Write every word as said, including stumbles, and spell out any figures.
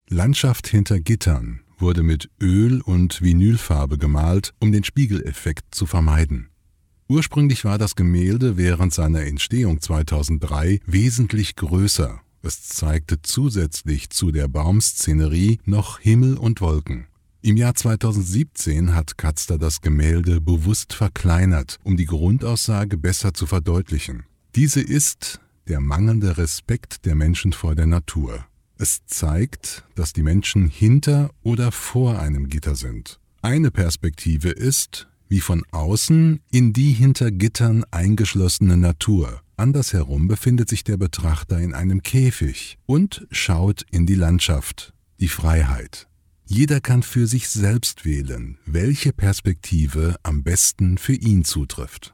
Landschaft hinter Gittern wurde mit Öl- und Vinylfarbe gemalt, um den Spiegeleffekt zu vermeiden. Ursprünglich war das Gemälde während seiner Entstehung zweitausenddrei wesentlich größer. Es zeigte zusätzlich zu der Baumszenerie noch Himmel und Wolken. Im Jahr zweitausendsiebzehn hat Katzter das Gemälde bewusst verkleinert, um die Grundaussage besser zu verdeutlichen. Diese ist der mangelnde Respekt der Menschen vor der Natur. Es zeigt, dass die Menschen hinter oder vor einem Gitter sind. Eine Perspektive ist, wie von außen in die hinter Gittern eingeschlossene Natur. Andersherum befindet sich der Betrachter in einem Käfig und schaut in die Landschaft, die Freiheit. Jeder kann für sich selbst wählen, welche Perspektive am besten für ihn zutrifft.